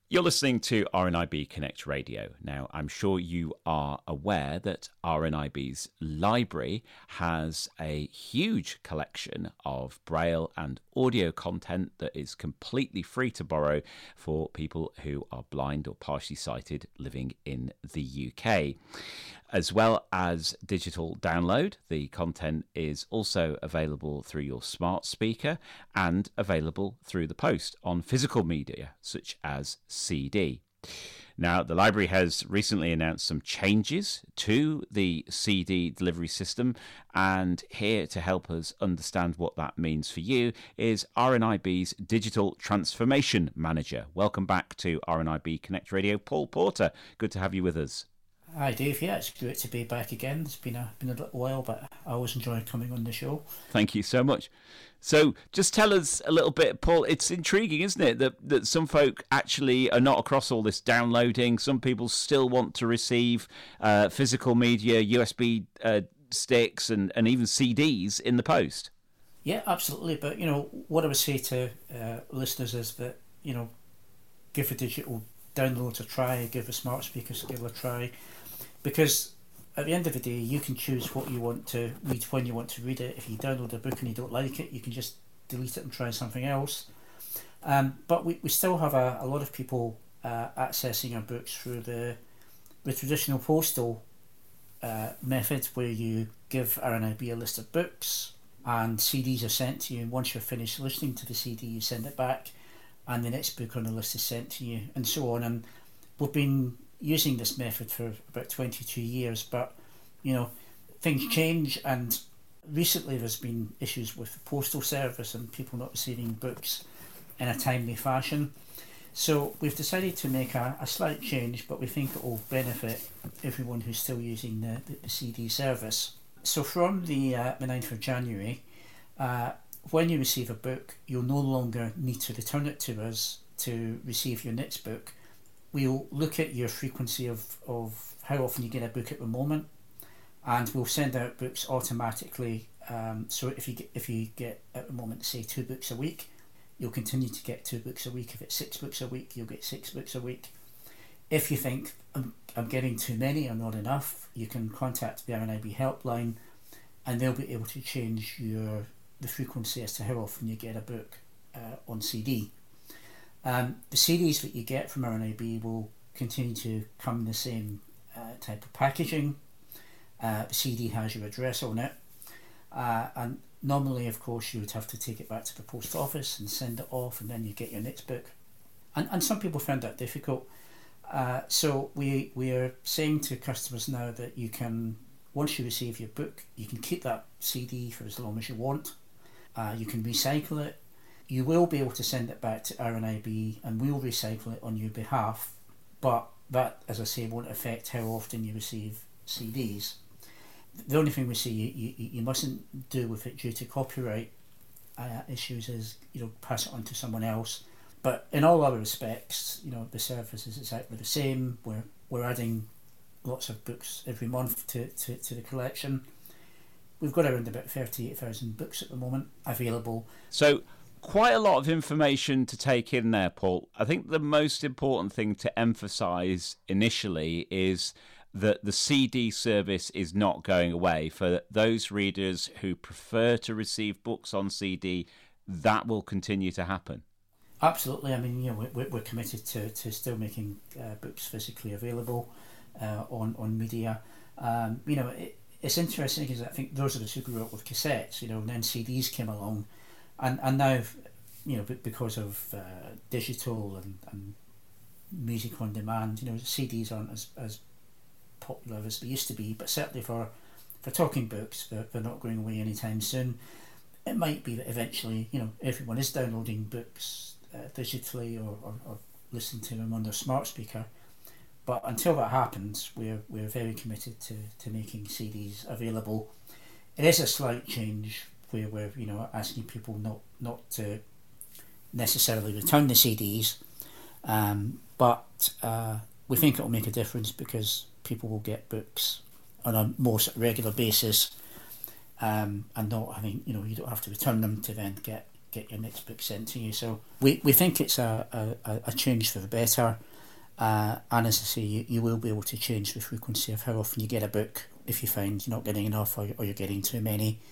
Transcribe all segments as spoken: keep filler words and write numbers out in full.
You're listening to R N I B Connect Radio. Now, I'm sure you are aware that R N I B's library has a huge collection of Braille and audio content that is completely free to borrow for people who are blind or partially sighted living in the U K. As well as digital download, the content is also available through your smart speaker and available through the post on physical media such as C D. Now, the library has recently announced some changes to the C D delivery system, and here to help us understand what that means for you is R N I B's Digital Transformation Manager. Welcome back to R N I B Connect Radio, Paul Porter. Good to have you with us. Hi Dave, yeah, it's great to be back again. It's been a been a little while, but I always enjoy coming on the show. Thank you so much. So just tell us a little bit, Paul. It's intriguing, isn't it, that, that some folk actually are not across all this downloading. Some people still want to receive uh, physical media, U S B uh, sticks and, and even C Ds in the post. Yeah, absolutely. But, you know, what I would say to uh, listeners is that, you know, give a digital download a try, give a smart speaker skill a try. Because at the end of the day, you can choose what you want to read when you want to read it. If you download a book and you don't like it, you can just delete it and try something else. Um, but we, we still have a, a lot of people uh, accessing our books through the the traditional postal uh, method, where you give R N I B a list of books and C Ds are sent to you. And once you're finished listening to the C D, you send it back, and the next book on the list is sent to you, and so on. And we've been using this method for about twenty-two years, but you know, things change, and recently there's been issues with the postal service and people not receiving books in a timely fashion. So we've decided to make a, a slight change, but we think it will benefit everyone who's still using the, the, the C D service. So from the, uh, the ninth of January, uh, when you receive a book, you'll no longer need to return it to us to receive your next book. We'll look at your frequency of, of how often you get a book at the moment, and we'll send out books automatically. Um, so if you get, if you get at the moment, say, two books a week, you'll continue to get two books a week. If it's six books a week, you'll get six books a week. If you think I'm, I'm getting too many or not enough, you can contact the R N I B helpline, and they'll be able to change your the frequency as to how often you get a book uh, on C D. Um, the C Ds that you get from R N I B will continue to come in the same uh, type of packaging. Uh, the C D has your address on it, uh, and normally, of course, you would have to take it back to the post office and send it off, and then you get your next book. And and some people found that difficult. Uh, so we we are saying to customers now that you can, once you receive your book, you can keep that C D for as long as you want. Uh, you can recycle it. You will be able to send it back to R N I B, and we'll recycle it on your behalf, but that, as I say, won't affect how often you receive C Ds. The only thing we say you, you, you mustn't do with it due to copyright uh, issues is, you know, pass it on to someone else. But in all other respects, you know, the service is exactly the same. We're, we're adding lots of books every month to, to, to the collection. We've got around about thirty-eight thousand books at the moment available. So quite a lot of information to take in there, Paul. I think the most important thing to emphasise initially is that the C D service is not going away. For those readers who prefer to receive books on C D, that will continue to happen. Absolutely. I mean, you know, we're, we're committed to, to still making uh, books physically available uh, on, on media. Um, you know, it, it's interesting because I think those are the super grew up with cassettes, you know, and then C Ds came along. And and now, you know, because of uh, digital and, and music on demand, you know, C Ds aren't as, as popular as they used to be. But certainly for for talking books, they're, they're not going away anytime soon. It might be that eventually, you know, everyone is downloading books uh, digitally or, or, or listening to them on their smart speaker. But until that happens, we're we're very committed to, to making C Ds available. It is a slight change where we're, you know, asking people not, not to necessarily return the C Ds, um, but uh, we think it will make a difference because people will get books on a more regular basis, um, and not having, you know, you don't have to return them to then get get your next book sent to you. So we, we think it's a, a, a change for the better. Uh, and as I say, you, you will be able to change the frequency of how often you get a book if you find you're not getting enough or, or you're getting too many.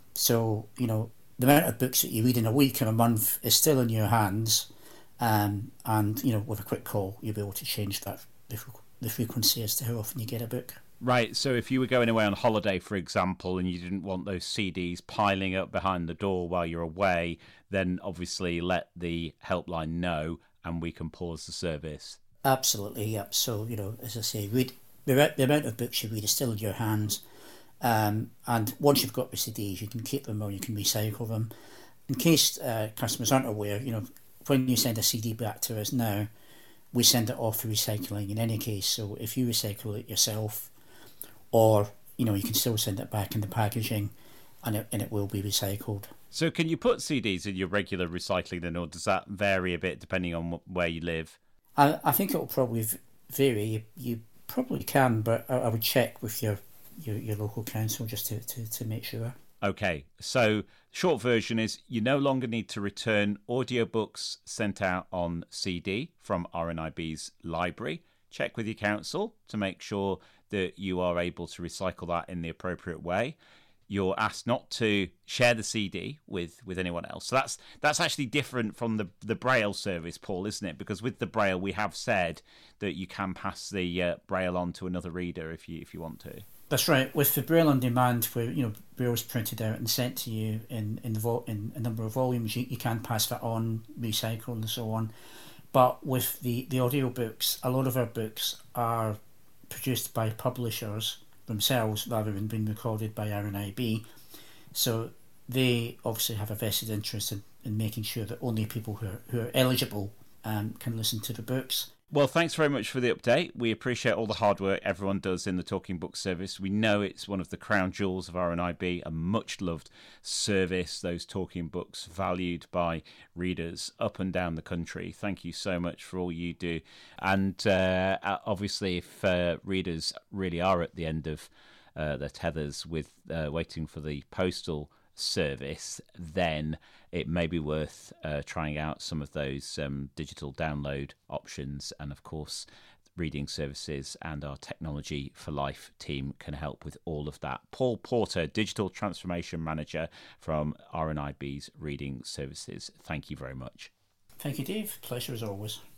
So, you know, the amount of books that you read in a week or a month is still in your hands. Um, and, you know, with a quick call, you'll be able to change that the, the frequency as to how often you get a book. Right, so if you were going away on holiday, for example, and you didn't want those C Ds piling up behind the door while you're away, then obviously let the helpline know and we can pause the service. Absolutely, yep. So, you know, as I say, read, the, the amount of books you read is still in your hands. Um, and once you've got the C Ds, you can keep them or you can recycle them. In case uh, customers aren't aware, you know, when you send a C D back to us now, we send it off for recycling in any case. So if you recycle it yourself, or, you know, you can still send it back in the packaging and it, and it will be recycled. So can you put C Ds in your regular recycling then, or does that vary a bit depending on where you live? I, I think it will probably vary. You, you probably can, but I, I would check with your, your, your local council just to, to, to make sure. Okay, so short version is you no longer need to return audiobooks sent out on C D from R N I B's library. Check with your council to make sure that you are able to recycle that in the appropriate way. You're asked not to share the C D with, with anyone else. So that's that's actually different from the, the Braille service, Paul, isn't it? Because with the Braille, we have said that you can pass the uh, Braille on to another reader if you if you want to. That's right. With the Braille on demand, where you know Braille's printed out and sent to you in in the vo- in a number of volumes, you, you can pass that on, recycle, and so on. But with the the audiobooks, a lot of our books are produced by publishers themselves rather than being recorded by R N I B. So they obviously have a vested interest in, in making sure that only people who are, who are eligible um, can listen to the books. Well, thanks very much for the update. We appreciate all the hard work everyone does in the Talking Book service. We know it's one of the crown jewels of R N I B, a much-loved service, those Talking Books valued by readers up and down the country. Thank you so much for all you do. And uh, obviously, if uh, readers really are at the end of uh, their tethers with uh, waiting for the postal service, then it may be worth uh, trying out some of those um, digital download options. And of course, reading services and our Technology for Life team can help with all of that. Paul Porter, Digital Transformation Manager from R N I B's Reading Services. Thank you very much. Thank you, Dave. Pleasure as always.